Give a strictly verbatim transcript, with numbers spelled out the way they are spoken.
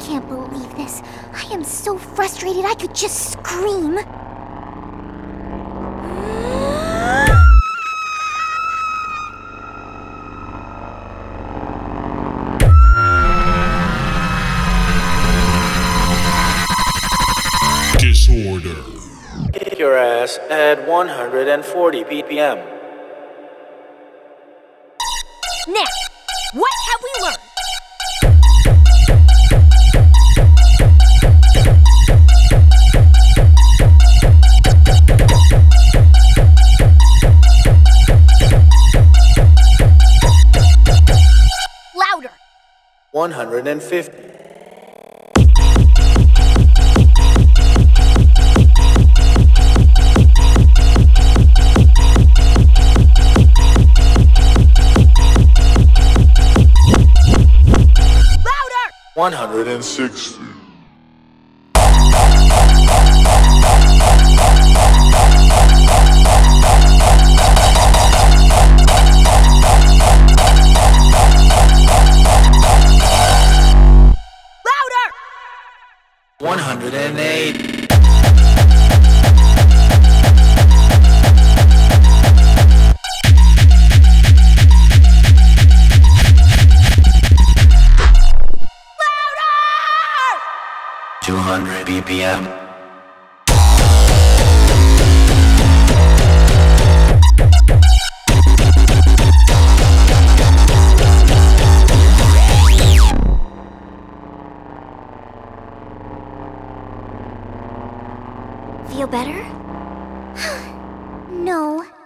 can't believe this. I am so frustrated I could just scream. Disorder. Kick your ass at one hundred forty B P M. Now, what have we learned? Louder. one hundred fifty. one hundred sixty. Louder! one hundred eight. two hundred B P M. Feel better? No.